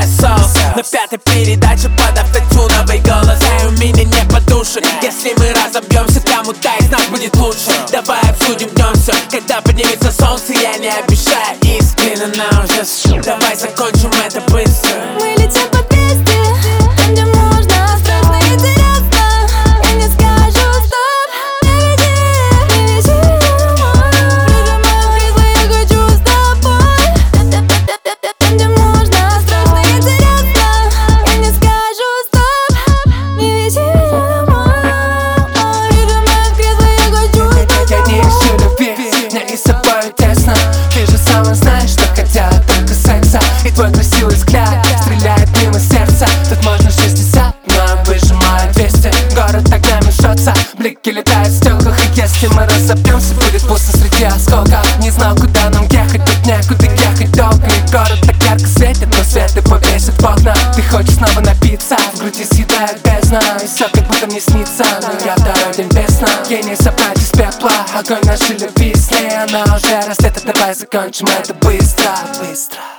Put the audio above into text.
соус. На пятой передаче под автотюновый голос. У меня не по душе. Если мы разобьемся, кому-то из нас будет лучше. Давай обсудим днем все, когда поднимется солнце. Я не обещаю искренне, но уже давай закончим это быстро. Мы летим по 200, там где можно, страшно и интересно. Я не скажу стоп, не веди домой. Прижимаю кресло, я хочу с тобой. Там где можно, страшно и интересно. Я не скажу стоп, не веди домой. Прижимаю кресло, я хочу с тобой. Я не ищу любви, мне и с собой тесно. Ты же сама знаешь, что хотела только секса. И твой красивый взгляд стреляет мимо сердца. Тут можно 60, но я выжимаю 200. Город огнями жжется, блики летают в стеклах. И если мы разобьемся, будет пусто среди осколков. Не знал, куда нам ехать, тут некуда ехать долго. И город так ярко светит, но светы повесит в окна. Ты хочешь снова напиться, в груди съедает бездна. И все как будто мне снится, но я второй день без сна. Гений собрать из пепла, огонь нашей любви с ней. Она уже растет, давай закончим это быстро, быстро.